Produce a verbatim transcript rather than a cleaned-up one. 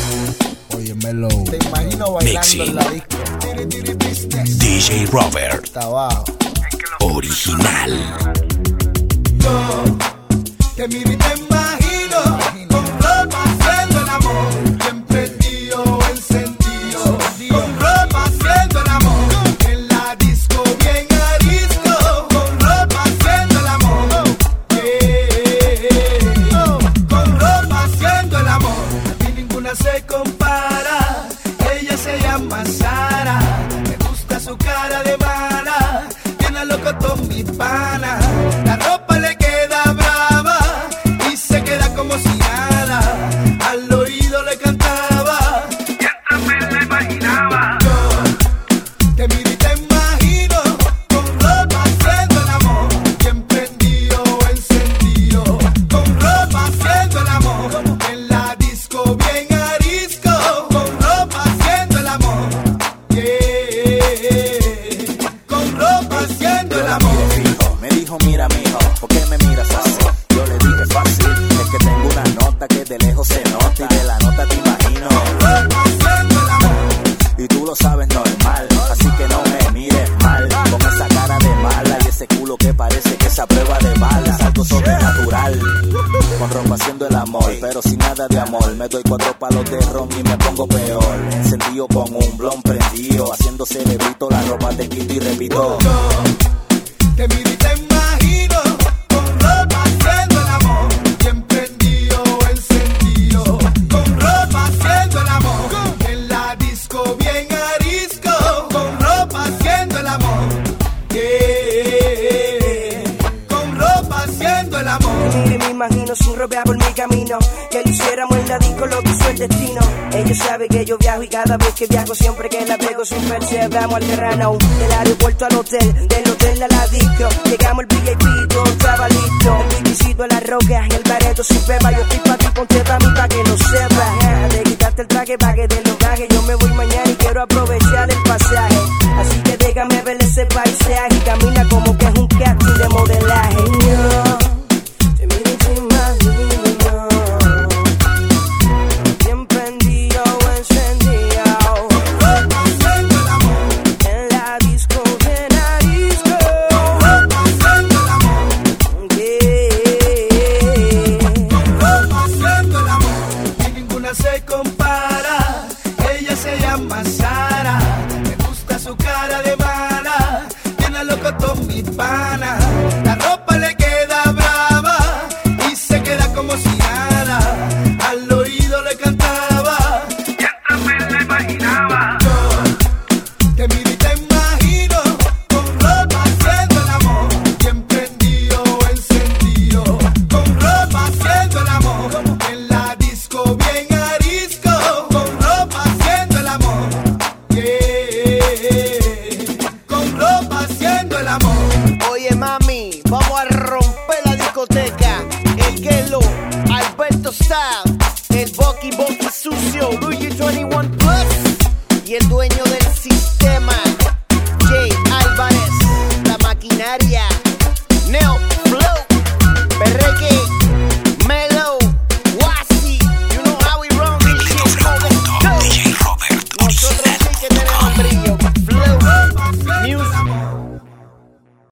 Óyemelo. Te imagino bailando Mixing. En la disco. D J Robert. Está abajo. Original. Yo te miro y te imagino con ropa haciendo el amor, bien prendido, encendido, con ropa haciendo el amor, en la disco bien arisco, con ropa haciendo el amor, yeah. Con ropa haciendo el amor, y ninguna se compara, ella se llama Sara, me gusta su cara de mala, tiene loco con mi pana, la ropa le queda brava y se queda como si nada, al oído le cantaba y hasta me la imaginaba. Yo te miro y te imagino con ropa haciendo el amor, bien prendido, encendido, con ropa haciendo el amor, en la disco bien arisco, con ropa haciendo el amor, yeah. Con ropa haciendo el amor. Me dijo, mira mijo, ¿por qué me miras así? Yo le dije fácil, es que tengo una nota que de lejos se nota y de la nota te imagino. Y tú lo sabes normal, así que no me mires mal, con esa cara de mala y ese culo que parece que esa prueba de bala es algo sobrenatural. Con ropa haciendo el amor, pero sin nada de amor, me doy cuatro palos de ron y me pongo peor. Encendido con un blon prendido, haciendo cerebrito, la ropa te quito y repito. Te miro y te imagino con ropa haciendo el amor, bien prendido, encendido, con ropa haciendo el amor, en la disco bien arisco, con ropa haciendo el amor, yeah. Con ropa haciendo el amor. Mire, me imagino sin ropa por mi camino, que lo hiciéramos en la disco, lo que hizo el destino. Ella sabe que yo viajo y cada vez que viajo, siempre que la pego sin perseveramos al terreno. Del aeropuerto al hotel, del hotel a la disco, llegamos el V I P, todo estaba listo. El visito a la roca y el bareto sin pepa. Yo estoy pa' ti, ponte pa' mí pa' que lo sepas. De quitarte el traje pa' que te lo baje. Yo me voy mañana y quiero aprovechar el pasaje, así que déjame ver ese paisaje y camina como que es un casting de modelaje. Yo te miro y te imagino, bien prendido, encendido, Ropa haciendo el amor, en la disco bien arisco, ropa haciendo el amor, yeah. ropa haciendo el amor, y ninguna se compara.